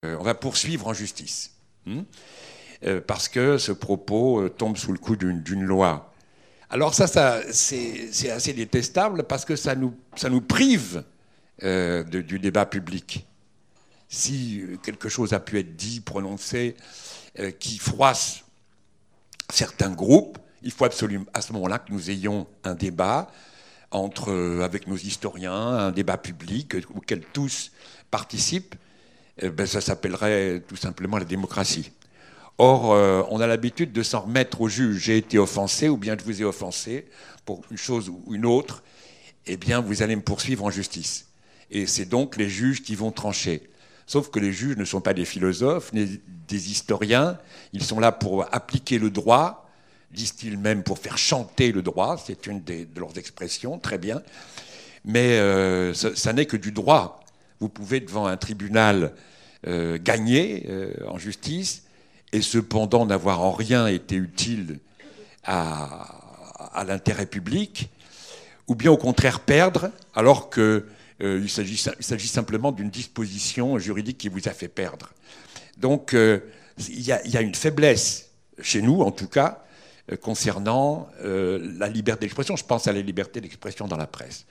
On va poursuivre en justice. Parce que ce propos tombe sous le coup d'une loi. Alors ça c'est assez détestable parce que ça nous prive du débat public. Si quelque chose a pu être dit, prononcé, qui froisse certains groupes, il faut absolument à ce moment-là que nous ayons un débat avec nos historiens, un débat public auquel tous participent. Ça s'appellerait tout simplement la démocratie. Or, on a l'habitude de s'en remettre au juge. J'ai été offensé ou bien je vous ai offensé pour une chose ou une autre. Eh bien, vous allez me poursuivre en justice. Et c'est donc les juges qui vont trancher. Sauf que les juges ne sont pas des philosophes, ni des historiens. Ils sont là pour appliquer le droit, disent-ils même pour faire chanter le droit. C'est une de leurs expressions, très bien. Mais ça n'est que du droit. Vous pouvez, devant un tribunal, gagner en justice et cependant n'avoir en rien été utile à l'intérêt public, ou bien au contraire perdre, alors qu'il s'agit simplement d'une disposition juridique qui vous a fait perdre. Donc il y a une faiblesse, chez nous en tout cas, concernant la liberté d'expression. Je pense à la liberté d'expression dans la presse.